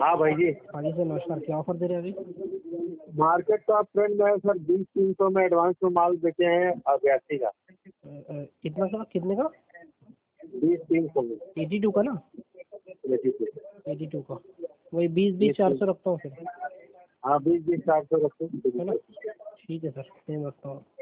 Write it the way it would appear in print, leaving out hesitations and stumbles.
हाँ भाई जी। हाँ जी सर नमस्कार, क्या ऑफर दे रहे हैं अभी? मार्केट का ट्रेंड है सर, 20-300 में एडवांस में माल बेचे हैं 82 का। कितना का, कितने का? 20-300 में 82 का ना? 82 का, वही 20-20 400 रखता हूँ फिर। हाँ 20-20 400 रखते हैं। है ना, ठीक है सर, सेम रखता हूँ।